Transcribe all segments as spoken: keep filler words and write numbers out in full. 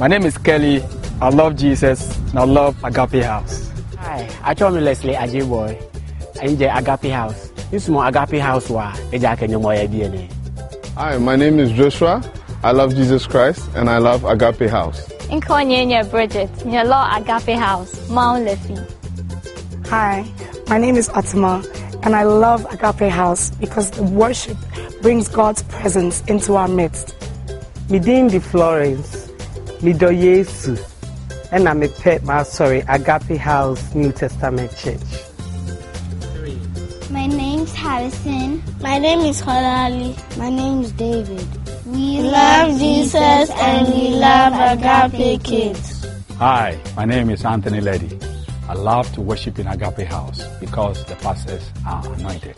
My name is Kelly. I love Jesus and I love Agape House. Hi, I told me Leslie Ajiboy. I enjoy Agape House. This is my Agape House. Wa D N A. Hi, my name is Joshua. I love Jesus Christ and I love Agape House. Inkonya Bridget. You love Agape House. Mount Lefi. Hi, my name is Atma and I love Agape House because the worship brings God's presence into our midst. Midin di Florence, Mido Yesu, and I'm a pet, my sorry, Agape House New Testament Church. My name's Harrison. My name is Holali. My name is David. We love Jesus and we love Agape Kids. Hi, my name is Anthony Leddy. I love to worship in Agape House because the pastors are anointed.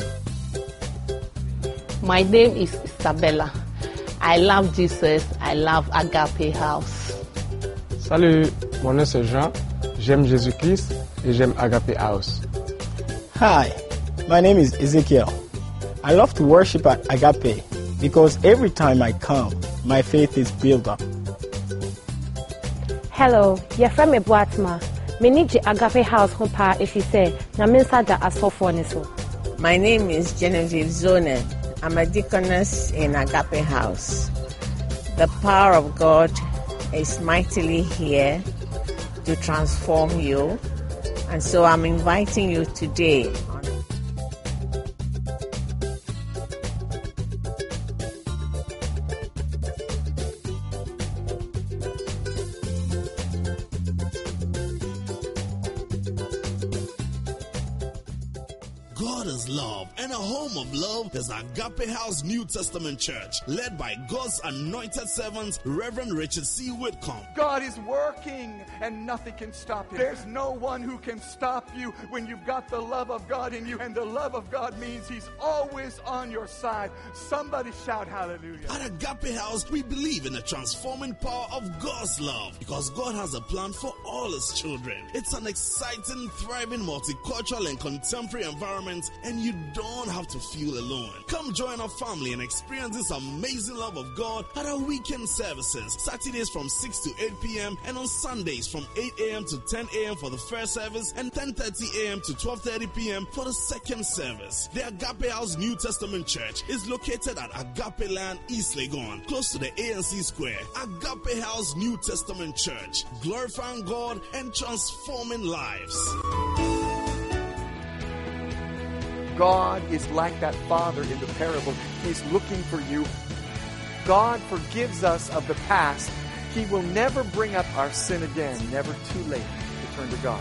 My name is Isabella. I love Jesus. I love Agape House. Salut, mon nom c'est Jean. J'aime Jésus-Christ et j'aime Agape House. Hi, my name is Ezekiel. I love to worship at Agape because every time I come, my faith is built up. Hello, your friend me Boatma. Me need the Agape House home pa if you say na mensa da asofo ni so. My name is Genevieve Zone. I'm a deaconess in Agape House. The power of God is mightily here to transform you. And so I'm inviting you today. God is love, and a home of love is Agape House New Testament Church, led by God's anointed servants, Reverend Richard C. Whitcomb. God is working, and nothing can stop him. There's no one who can stop you when you've got the love of God in you, and the love of God means He's always on your side. Somebody shout hallelujah. At Agape House, we believe in the transforming power of God's love, because God has a plan for all His children. It's an exciting, thriving, multicultural, and contemporary environment, and you don't have to feel alone. Come join our family and experience this amazing love of God at our weekend services, Saturdays from six to eight p.m. and on Sundays from eight a.m. to ten a.m. for the first service and ten thirty a.m. to twelve thirty p.m. for the second service. The Agape House New Testament Church is located at Agape Land, East Legon, close to the A N C Square. Agape House New Testament Church, glorifying God and transforming lives. God is like that father in the parable. He's looking for you. God forgives us of the past. He will never bring up our sin again. Never too late to turn to God.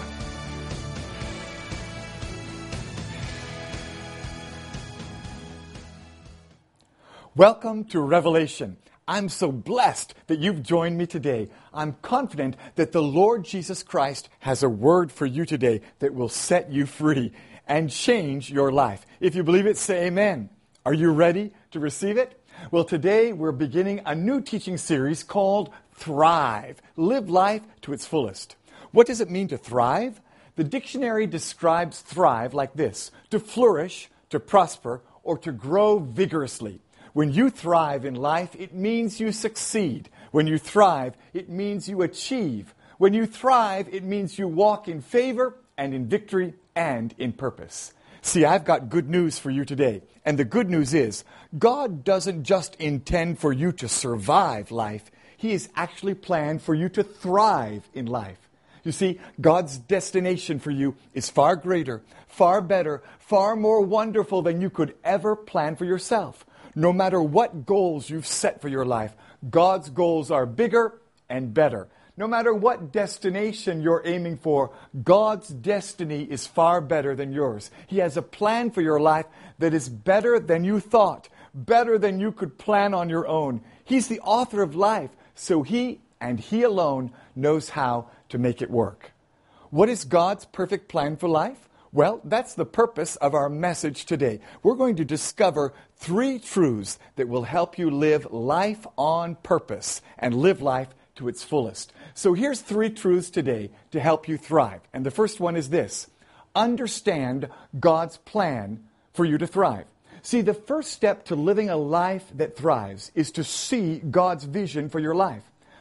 Welcome to Revelation. I'm so blessed that you've joined me today. I'm confident that the Lord Jesus Christ has a word for you today that will set you free and change your life. If you believe it, say amen. Are you ready to receive it? Well, today we're beginning a new teaching series called Thrive. Live life to its fullest. What does it mean to thrive? The dictionary describes thrive like this: to flourish, to prosper, or to grow vigorously. When you thrive in life, it means you succeed. When you thrive, it means you achieve. When you thrive, it means you walk in favor and in victory and in purpose. See, I've got good news for you today. And the good news is, God doesn't just intend for you to survive life. He has actually planned for you to thrive in life. You see, God's destination for you is far greater, far better, far more wonderful than you could ever plan for yourself. No matter what goals you've set for your life, God's goals are bigger and better. No matter what destination you're aiming for, God's destiny is far better than yours. He has a plan for your life that is better than you thought, better than you could plan on your own. He's the author of life, so He and He alone knows how to make it work. What is God's perfect plan for life? Well, that's the purpose of our message today. We're going to discover three truths that will help you live life on purpose and live life to its fullest. So here's three truths today to help you thrive. And the first one is this: understand God's plan for you to thrive. See, the first step to living a life that thrives is to see God's vision for your life.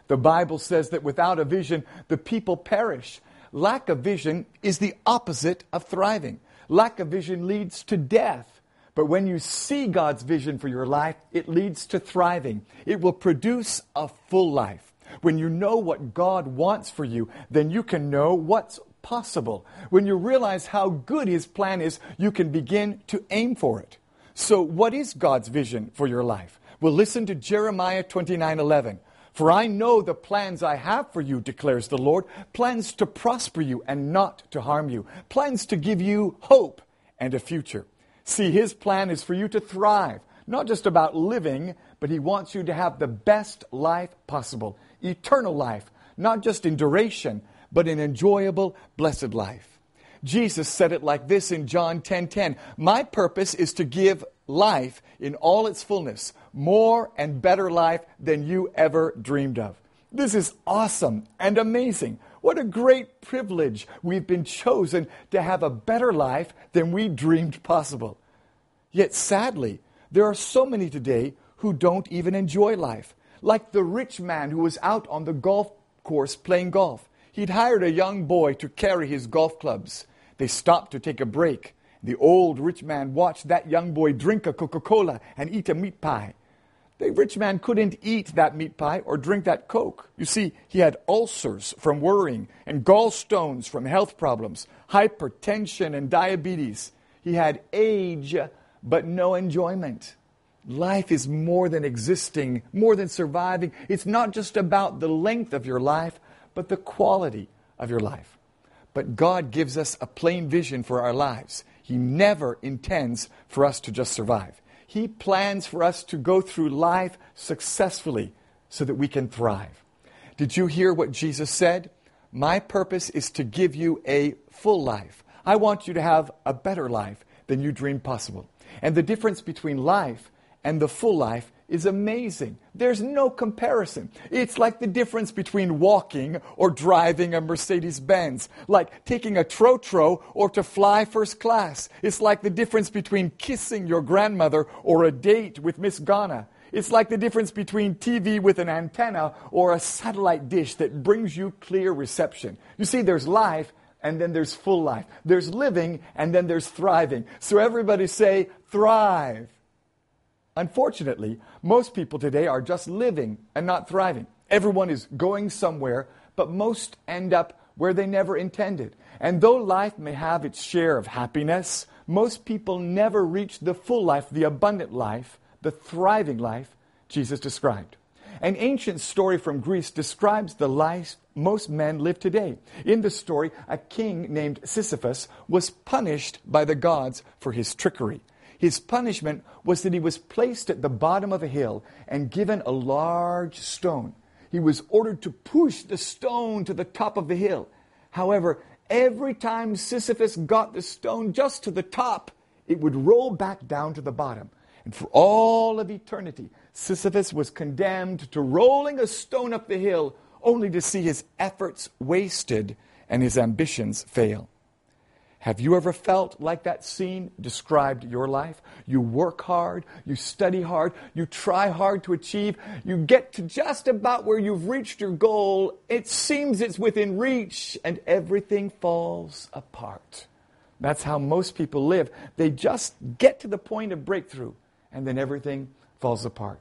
The Bible says that without a vision, the people perish. Lack of vision is the opposite of thriving. Lack of vision leads to death. But when you see God's vision for your life, it leads to thriving. It will produce a full life. When you know what God wants for you, then you can know what's possible. When you realize how good His plan is, you can begin to aim for it. So what is God's vision for your life? Well, listen to Jeremiah twenty-nine eleven. For I know the plans I have for you, declares the Lord, plans to prosper you and not to harm you, plans to give you hope and a future. See, His plan is for you to thrive, not just about living, but He wants you to have the best life possible, eternal life, not just in duration, but an enjoyable, blessed life. Jesus said it like this in John ten ten. My purpose is to give life in all its fullness, more and better life than you ever dreamed of. This is awesome and amazing. What a great privilege we've been chosen to have a better life than we dreamed possible. Yet sadly, there are so many today who don't even enjoy life. Like the rich man who was out on the golf course playing golf. He'd hired a young boy to carry his golf clubs. They stopped to take a break. The old rich man watched that young boy drink a Coca-Cola and eat a meat pie. The rich man couldn't eat that meat pie or drink that Coke. You see, he had ulcers from worrying and gallstones from health problems, hypertension and diabetes. He had age, but no enjoyment. Life is more than existing, more than surviving. It's not just about the length of your life, but the quality of your life. But God gives us a plain vision for our lives. He never intends for us to just survive. He plans for us to go through life successfully so that we can thrive. Did you hear what Jesus said? My purpose is to give you a full life. I want you to have a better life than you dreamed possible. And the difference between life and the full life is amazing. There's no comparison. It's like the difference between walking or driving a Mercedes-Benz, like taking a Trotro or to fly first class. It's like the difference between kissing your grandmother or a date with Miss Ghana. It's like the difference between T V with an antenna or a satellite dish that brings you clear reception. You see, there's life and then there's full life. There's living and then there's thriving. So everybody say, thrive. Unfortunately, most people today are just living and not thriving. Everyone is going somewhere, but most end up where they never intended. And though life may have its share of happiness, most people never reach the full life, the abundant life, the thriving life Jesus described. An ancient story from Greece describes the life most men live today. In the story, a king named Sisyphus was punished by the gods for his trickery. His punishment was that he was placed at the bottom of a hill and given a large stone. He was ordered to push the stone to the top of the hill. However, every time Sisyphus got the stone just to the top, it would roll back down to the bottom. And for all of eternity, Sisyphus was condemned to rolling a stone up the hill, only to see his efforts wasted and his ambitions fail. Have you ever felt like that scene described your life? You work hard, you study hard, you try hard to achieve, you get to just about where you've reached your goal, it seems it's within reach, and everything falls apart. That's how most people live. They just get to the point of breakthrough, and then everything falls apart.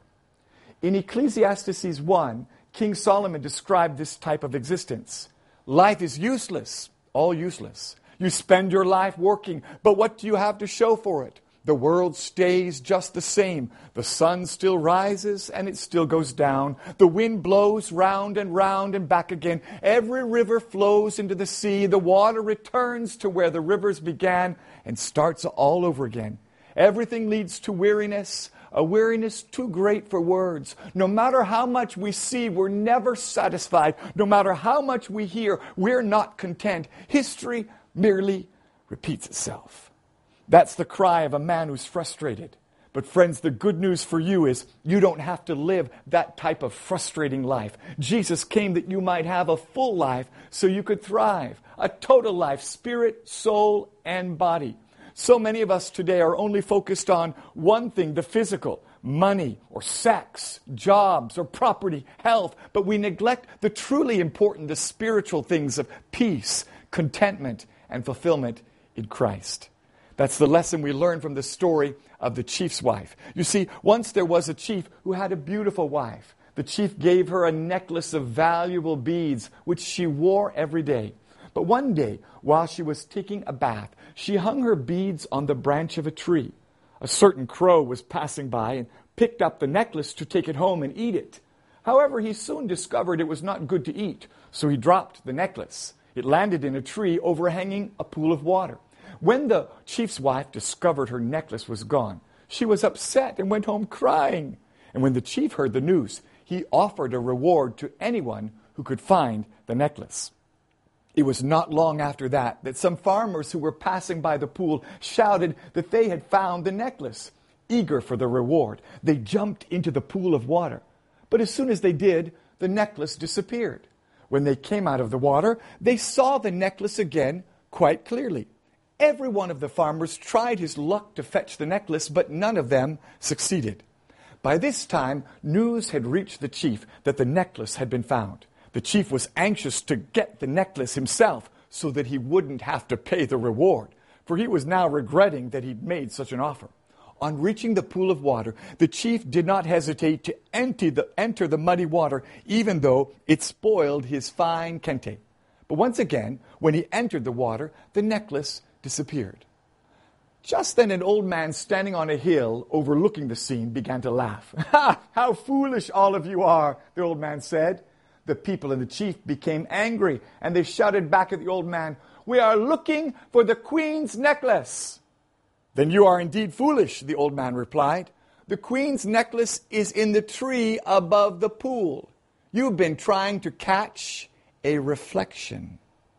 In Ecclesiastes one, King Solomon described this type of existence. Life is useless, all useless. You spend your life working, but what do you have to show for it? The world stays just the same. The sun still rises and it still goes down. The wind blows round and round and back again. Every river flows into the sea. The water returns to where the rivers began and starts all over again. Everything leads to weariness, a weariness too great for words. No matter how much we see, we're never satisfied. No matter how much we hear, we're not content. History merely repeats itself. That's the cry of a man who's frustrated. But friends, the good news for you is you don't have to live that type of frustrating life. Jesus came that you might have a full life so you could thrive, a total life, spirit, soul, and body. So many of us today are only focused on one thing, the physical, money or sex, jobs or property, health, but we neglect the truly important, the spiritual things of peace, contentment, and fulfillment in Christ. That's the lesson we learn from the story of the chief's wife. You see, once there was a chief who had a beautiful wife. The chief gave her a necklace of valuable beads, which she wore every day. But one day, while she was taking a bath, she hung her beads on the branch of a tree. A certain crow was passing by and picked up the necklace to take it home and eat it. However, he soon discovered it was not good to eat, so he dropped the necklace. It landed in a tree overhanging a pool of water. When the chief's wife discovered her necklace was gone, she was upset and went home crying. And when the chief heard the news, he offered a reward to anyone who could find the necklace. It was not long after that that some farmers who were passing by the pool shouted that they had found the necklace. Eager for the reward, they jumped into the pool of water. But as soon as they did, the necklace disappeared. When they came out of the water, they saw the necklace again quite clearly. Every one of the farmers tried his luck to fetch the necklace, but none of them succeeded. By this time, news had reached the chief that the necklace had been found. The chief was anxious to get the necklace himself so that he wouldn't have to pay the reward, for he was now regretting that he'd made such an offer. On reaching the pool of water, the chief did not hesitate to enter the, enter the muddy water, even though it spoiled his fine kente. But once again, when he entered the water, the necklace disappeared. Just then an old man standing on a hill overlooking the scene began to laugh. "Ha! How foolish all of you are," the old man said. The people and the chief became angry, and they shouted back at the old man, "We are looking for the queen's necklace." "Then you are indeed foolish," the old man replied. "The queen's necklace is in the tree above the pool. You've been trying to catch a reflection."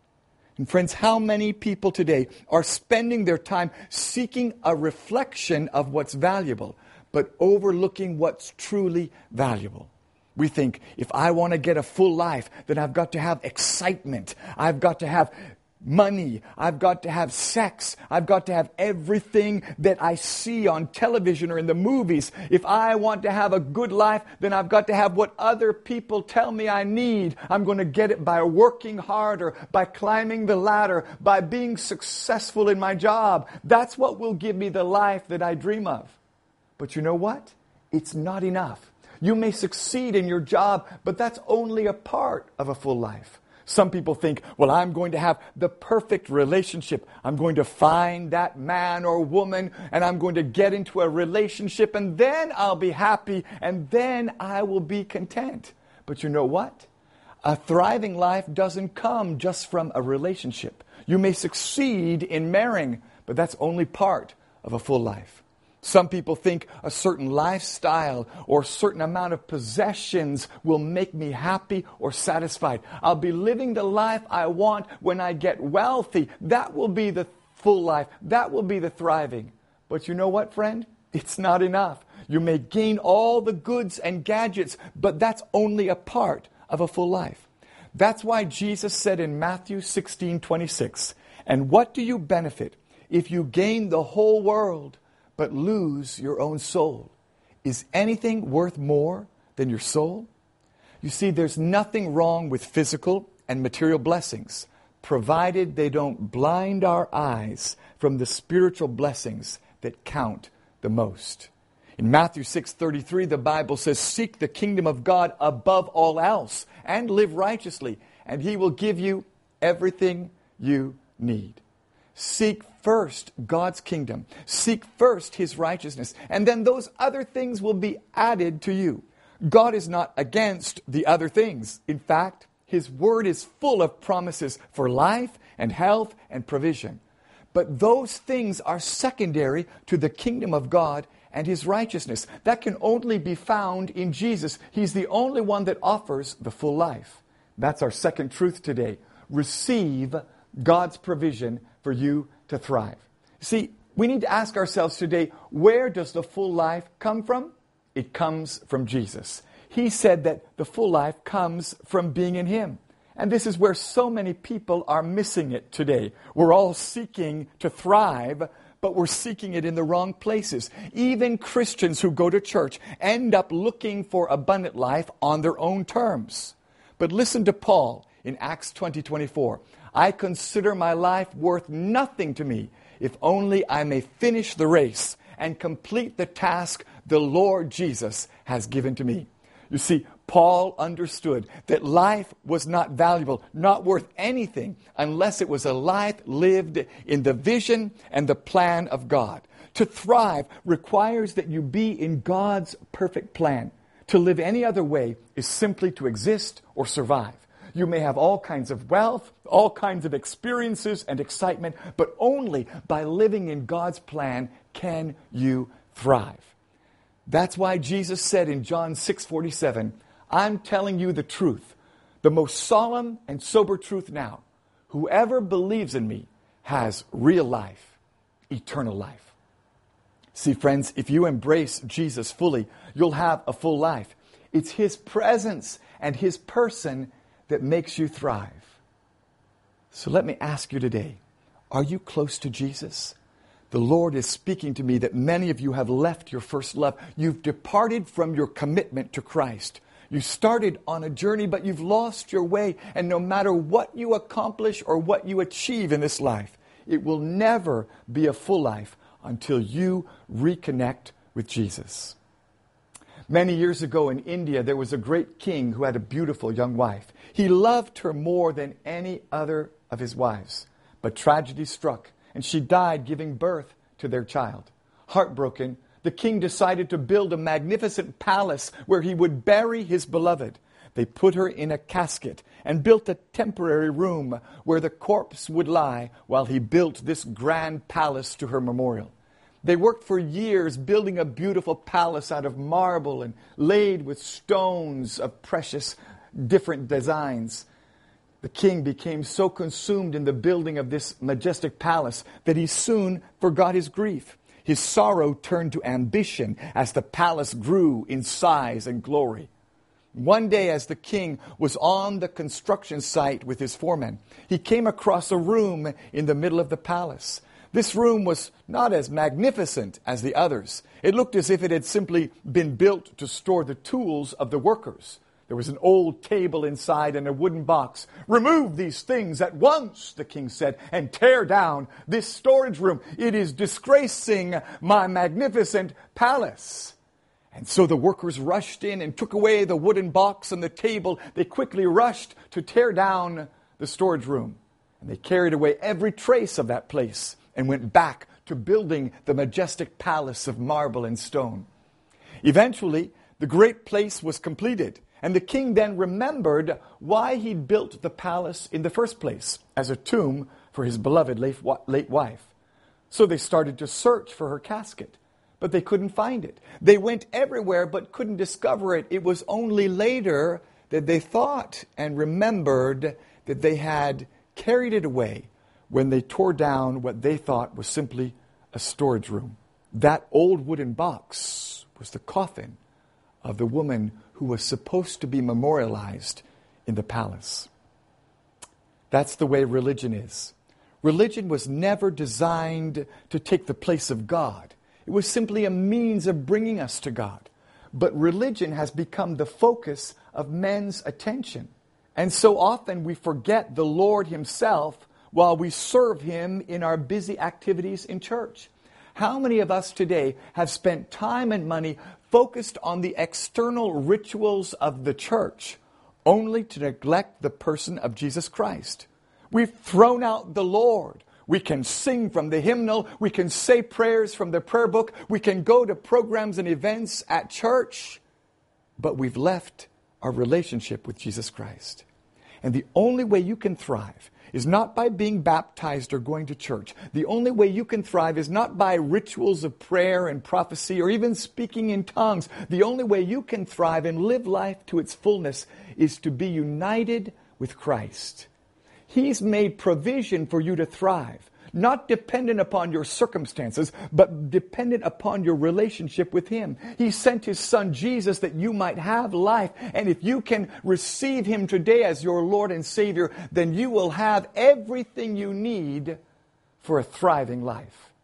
And friends, how many people today are spending their time seeking a reflection of what's valuable, but overlooking what's truly valuable? We think, if I want to get a full life, then I've got to have excitement. I've got to have money. I've got to have sex. I've got to have everything that I see on television or in the movies. If I want to have a good life, then I've got to have what other people tell me I need. I'm going to get it by working harder, by climbing the ladder, by being successful in my job. That's what will give me the life that I dream of. But you know what? It's not enough. You may succeed in your job, but that's only a part of a full life. Some people think, well, I'm going to have the perfect relationship. I'm going to find that man or woman, and I'm going to get into a relationship, and then I'll be happy, and then I will be content. But you know what? A thriving life doesn't come just from a relationship. You may succeed in marrying, but that's only part of a full life. Some people think a certain lifestyle or a certain amount of possessions will make me happy or satisfied. I'll be living the life I want when I get wealthy. That will be the full life. That will be the thriving. But you know what, friend? It's not enough. You may gain all the goods and gadgets, but that's only a part of a full life. That's why Jesus said in Matthew sixteen twenty-six, "And what do you benefit if you gain the whole world but lose your own soul? Is anything worth more than your soul?" You see, there's nothing wrong with physical and material blessings, provided they don't blind our eyes from the spiritual blessings that count the most. In Matthew six thirty-three, the Bible says, "Seek the kingdom of God above all else and live righteously, and He will give you everything you need." Seek first God's kingdom. Seek first His righteousness. And then those other things will be added to you. God is not against the other things. In fact, His word is full of promises for life and health and provision. But those things are secondary to the kingdom of God and His righteousness. That can only be found in Jesus. He's the only one that offers the full life. That's our second truth today. Receive God's provision for you to thrive. See, we need to ask ourselves today, where does the full life come from? It comes from Jesus. He said that the full life comes from being in Him. And this is where so many people are missing it today. We're all seeking to thrive, but we're seeking it in the wrong places. Even Christians who go to church end up looking for abundant life on their own terms. But listen to Paul in Acts twenty twenty-four. I consider my life worth nothing to me, if only I may finish the race and complete the task the Lord Jesus has given to me. You see, Paul understood that life was not valuable, not worth anything, unless it was a life lived in the vision and the plan of God. To thrive requires that you be in God's perfect plan. To live any other way is simply to exist or survive. You may have all kinds of wealth, all kinds of experiences and excitement, but only by living in God's plan can you thrive. That's why Jesus said in John six forty-seven, I'm telling you the truth, the most solemn and sober truth now. Whoever believes in me has real life, eternal life. See, friends, if you embrace Jesus fully, you'll have a full life. It's His presence and His person that makes you thrive. So let me ask you today, are you close to Jesus? The Lord is speaking to me that many of you have left your first love. You've departed from your commitment to Christ. You started on a journey, but you've lost your way. And no matter what you accomplish or what you achieve in this life, it will never be a full life until you reconnect with Jesus. Many years ago in India, there was a great king who had a beautiful young wife. He loved her more than any other of his wives. But tragedy struck, and she died giving birth to their child. Heartbroken, the king decided to build a magnificent palace where he would bury his beloved. They put her in a casket and built a temporary room where the corpse would lie while he built this grand palace to her memorial. They worked for years building a beautiful palace out of marble and laid with stones of precious different designs. The king became so consumed in the building of this majestic palace that he soon forgot his grief. His sorrow turned to ambition as the palace grew in size and glory. One day, as the king was on the construction site with his foreman, he came across a room in the middle of the palace. This room was not as magnificent as the others. It looked as if it had simply been built to store the tools of the workers. There was an old table inside and a wooden box. "Remove these things at once," the king said, "and tear down this storage room. It is disgracing my magnificent palace." And so the workers rushed in and took away the wooden box and the table. They quickly rushed to tear down the storage room. And they carried away every trace of that place and went back to building the majestic palace of marble and stone. Eventually, the great place was completed, and the king then remembered why he'd built the palace in the first place, as a tomb for his beloved late wife. So they started to search for her casket, but they couldn't find it. They went everywhere but couldn't discover it. It was only later that they thought and remembered that they had carried it away when they tore down what they thought was simply a storage room. That old wooden box was the coffin of the woman who was supposed to be memorialized in the palace. That's the way religion is. Religion was never designed to take the place of God. It was simply a means of bringing us to God. But religion has become the focus of men's attention. And so often we forget the Lord Himself while we serve Him in our busy activities in church. How many of us today have spent time and money focused on the external rituals of the church, only to neglect the person of Jesus Christ? We've thrown out the Lord. We can sing from the hymnal. We can say prayers from the prayer book. We can go to programs and events at church. But we've left our relationship with Jesus Christ. And the only way you can thrive is not by being baptized or going to church. The only way you can thrive is not by rituals of prayer and prophecy or even speaking in tongues. The only way you can thrive and live life to its fullness is to be united with Christ. He's made provision for you to thrive, not dependent upon your circumstances, but dependent upon your relationship with Him. He sent His Son Jesus that you might have life. And if you can receive Him today as your Lord and Savior, then you will have everything you need for a thriving life.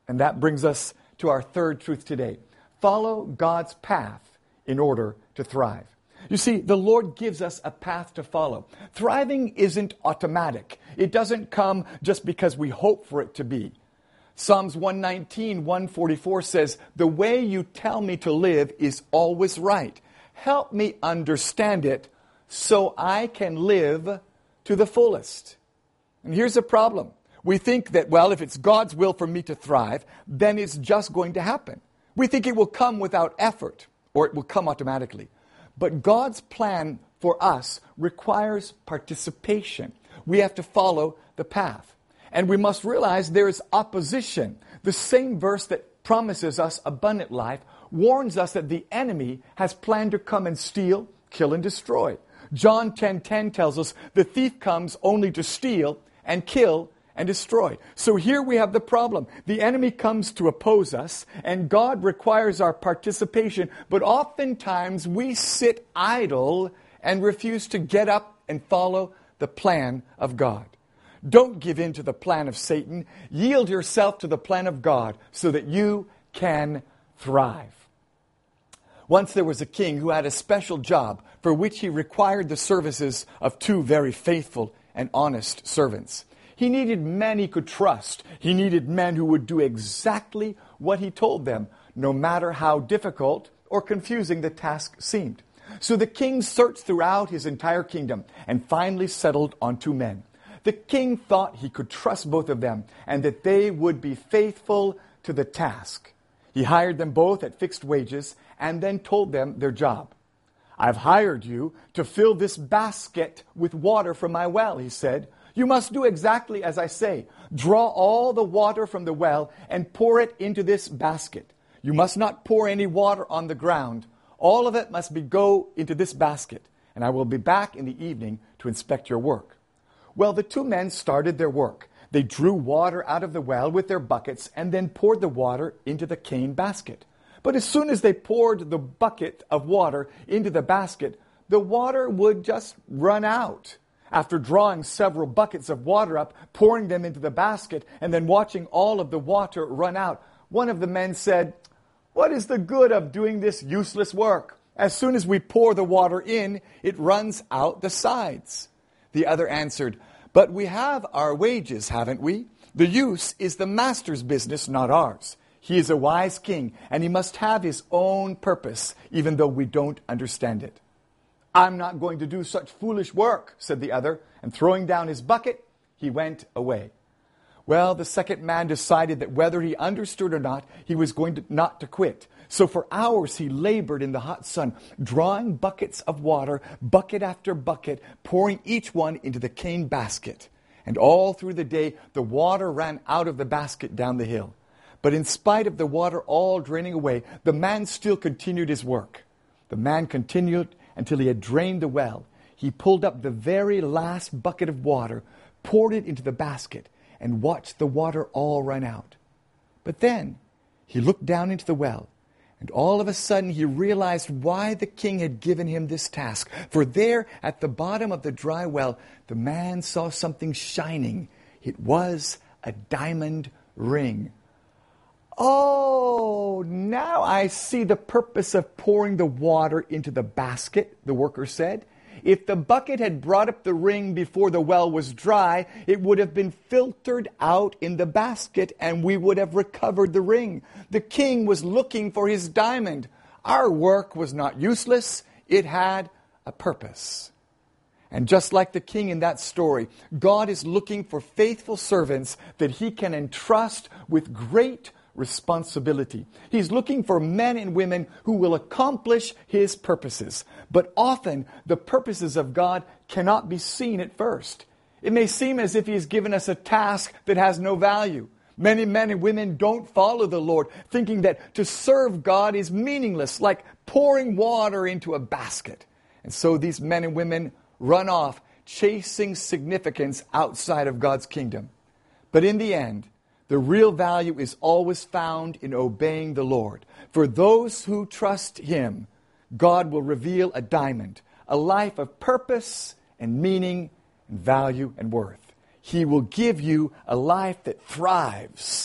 And that brings us to our third truth today. Follow God's path in order to thrive. You see, the Lord gives us a path to follow. Thriving isn't automatic. It doesn't come just because we hope for it to be. Psalms one nineteen, one forty-four says, "The way you tell me to live is always right. Help me understand it so I can live to the fullest." And here's the problem. We think that, well, if it's God's will for me to thrive, then it's just going to happen. We think it will come without effort, or it will come automatically. But God's plan for us requires participation. We have to follow the path. And we must realize there is opposition. The same verse that promises us abundant life warns us that the enemy has planned to come and steal, kill, and destroy. John ten ten tells us the thief comes only to steal and kill and destroy. So here we have the problem. The enemy comes to oppose us, and God requires our participation, but oftentimes we sit idle and refuse to get up and follow the plan of God. Don't give in to the plan of Satan. Yield yourself to the plan of God so that you can thrive. Once there was a king who had a special job for which he required the services of two very faithful and honest servants. He needed men he could trust. He needed men who would do exactly what he told them, no matter how difficult or confusing the task seemed. So the king searched throughout his entire kingdom and finally settled on two men. The king thought he could trust both of them and that they would be faithful to the task. He hired them both at fixed wages and then told them their job. "I've hired you to fill this basket with water from my well," he said. "You must do exactly as I say. Draw all the water from the well and pour it into this basket. You must not pour any water on the ground. All of it must be go into this basket, and I will be back in the evening to inspect your work." Well, the two men started their work. They drew water out of the well with their buckets and then poured the water into the cane basket. But as soon as they poured the bucket of water into the basket, the water would just run out. After drawing several buckets of water up, pouring them into the basket, and then watching all of the water run out, one of the men said, "What is the good of doing this useless work? As soon as we pour the water in, it runs out the sides." The other answered, "But we have our wages, haven't we? The use is the master's business, not ours. He is a wise king, and he must have his own purpose, even though we don't understand it." "I'm not going to do such foolish work," said the other, and throwing down his bucket, he went away. Well, the second man decided that whether he understood or not, he was going to not to quit. So for hours he labored in the hot sun, drawing buckets of water, bucket after bucket, pouring each one into the cane basket. And all through the day, the water ran out of the basket down the hill. But in spite of the water all draining away, the man still continued his work. The man continued until he had drained the well. He pulled up the very last bucket of water, poured it into the basket, and watched the water all run out. But then he looked down into the well, and all of a sudden he realized why the king had given him this task. For there at the bottom of the dry well, the man saw something shining. It was a diamond ring. "Oh, now I see the purpose of pouring the water into the basket," the worker said. "If the bucket had brought up the ring before the well was dry, it would have been filtered out in the basket and we would have recovered the ring. The king was looking for his diamond. Our work was not useless. It had a purpose." And just like the king in that story, God is looking for faithful servants that he can entrust with great responsibility. He's looking for men and women who will accomplish his purposes. But often, the purposes of God cannot be seen at first. It may seem as if he's given us a task that has no value. Many men and women don't follow the Lord, thinking that to serve God is meaningless, like pouring water into a basket. And so these men and women run off, chasing significance outside of God's kingdom. But in the end, the real value is always found in obeying the Lord. For those who trust him, God will reveal a diamond, a life of purpose and meaning and value and worth. He will give you a life that thrives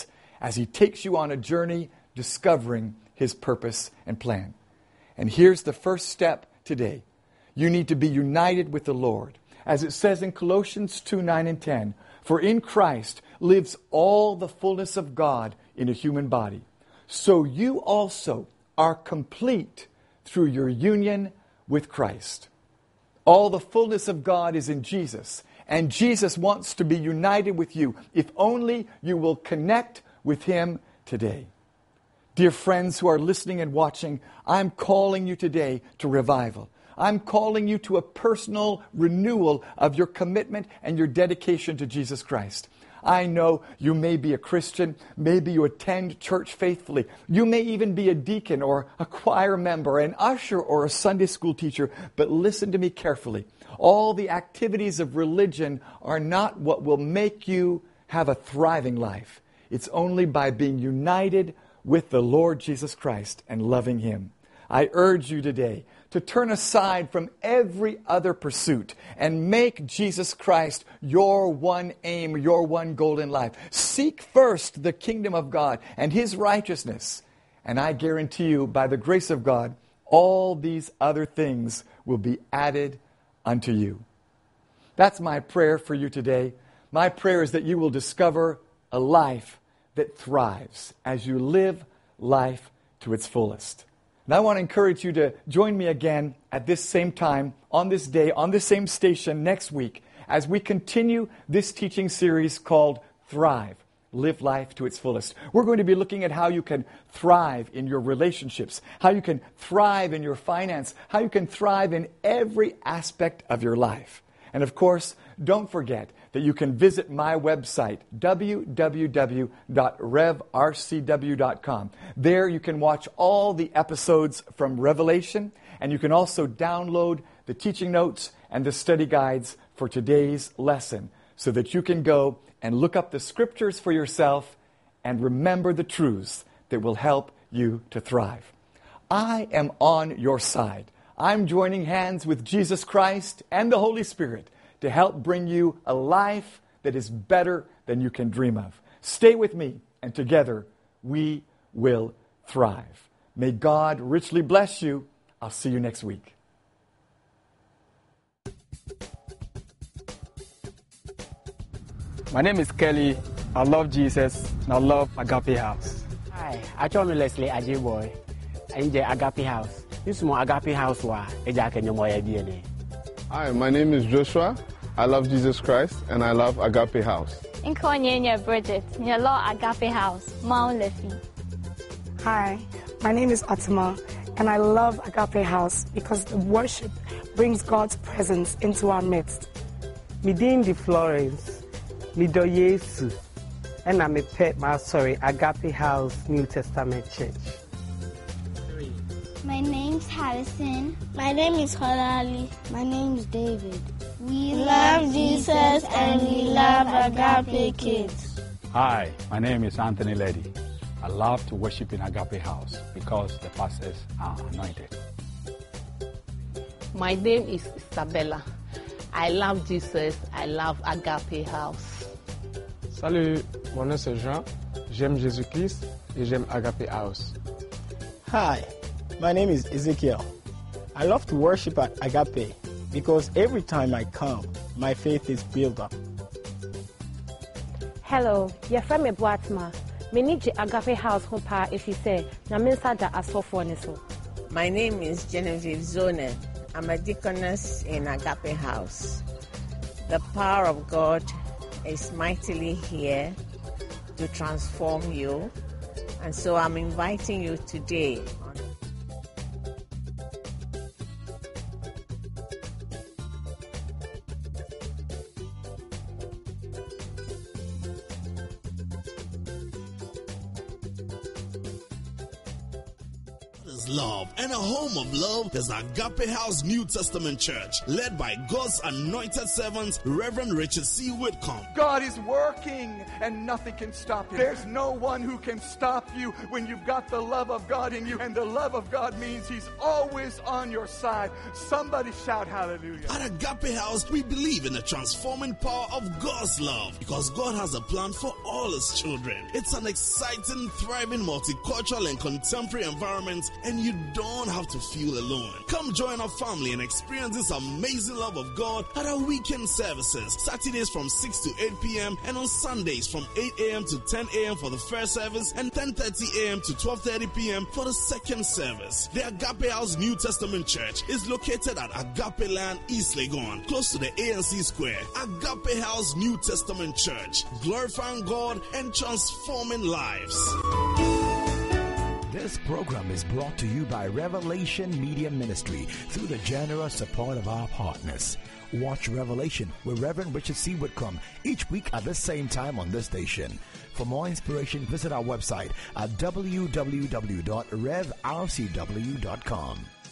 as He takes you on a journey discovering His purpose and plan. And here's the first step today. You need to be united with the Lord. As it says in Colossians two, nine and ten, for in Christ lives all the fullness of God in a human body. So you also are complete through your union with Christ. All the fullness of God is in Jesus, and Jesus wants to be united with you if only you will connect with Him today. Dear friends who are listening and watching, I'm calling you today to revival. I'm calling you to a personal renewal of your commitment and your dedication to Jesus Christ. I know you may be a Christian, maybe you attend church faithfully. You may even be a deacon or a choir member, an usher or a Sunday school teacher, but listen to me carefully. All the activities of religion are not what will make you have a thriving life. It's only by being united with the Lord Jesus Christ and loving Him. I urge you today to turn aside from every other pursuit and make Jesus Christ your one aim, your one goal in life. Seek first the kingdom of God and His righteousness. And I guarantee you, by the grace of God, all these other things will be added unto you. That's my prayer for you today. My prayer is that you will discover a life that thrives as you live life to its fullest. And I want to encourage you to join me again at this same time, on this day, on this same station next week, as we continue this teaching series called Thrive, Live Life to its Fullest. We're going to be looking at how you can thrive in your relationships, how you can thrive in your finance, how you can thrive in every aspect of your life. And of course, don't forget that you can visit my website, w w w dot rev r c w dot com. There you can watch all the episodes from Revelation, and you can also download the teaching notes and the study guides for today's lesson so that you can go and look up the scriptures for yourself and remember the truths that will help you to thrive. I am on your side. I'm joining hands with Jesus Christ and the Holy Spirit to help bring you a life that is better than you can dream of. Stay with me, and together we will thrive. May God richly bless you. I'll see you next week. My name is Kelly. I love Jesus, and I love Agape House. Hi, I told me Leslie Ajiboy. I enjoy Agape House. This is my Agape House. Hi, my name is Joshua. I love Jesus Christ, and I love Agape House. Inkonye Bridget. You love Agape House. Mount Lefi. Hi, my name is Atma, and I love Agape House because the worship brings God's presence into our midst. Midin de Florence, Mido Yesu, and I'm a pet, my sorry, Agape House, New Testament Church. My name's Harrison. My name is Holali. My name is David. We love Jesus and we love Agape Kids. Hi, my name is Anthony Leddy. I love to worship in Agape House because the pastors are anointed. My name is Isabella. I love Jesus. I love Agape House. Salut, mon nom c'est Jean. J'aime Jésus-Christ et j'aime Agape House. Hi, my name is Ezekiel. I love to worship at Agape because every time I come, my faith is built up. Hello, your friend me Boatma. Me need Agape House home pa if you say na mensa da asofo ne so. My name is Genevieve Zone. I'm a deaconess in Agape House. The power of God is mightily here to transform you, and so I'm inviting you today. God's love. And a home of love is Agape House New Testament Church, led by God's anointed servant, Reverend Richard C. Whitcomb. God is working and nothing can stop him. There's no one who can stop you when you've got the love of God in you. And the love of God means He's always on your side. Somebody shout hallelujah. At Agape House, we believe in the transforming power of God's love because God has a plan for all His children. It's an exciting, thriving, multicultural and contemporary environment, and you don't have to feel alone. Come join our family and experience this amazing love of God at our weekend services, Saturdays from six to eight p.m. and on Sundays from eight a.m. to ten a.m. for the first service and ten thirty a.m. to twelve thirty p.m. for the second service. The Agape House New Testament Church is located at Agape Land, East Legon, close to the A N C Square. Agape House New Testament Church, glorifying God and transforming lives. This program is brought to you by Revelation Media Ministry through the generous support of our partners. Watch Revelation with Reverend Richard C. Whitcomb each week at the same time on this station. For more inspiration, visit our website at w w w dot rev r c w dot com.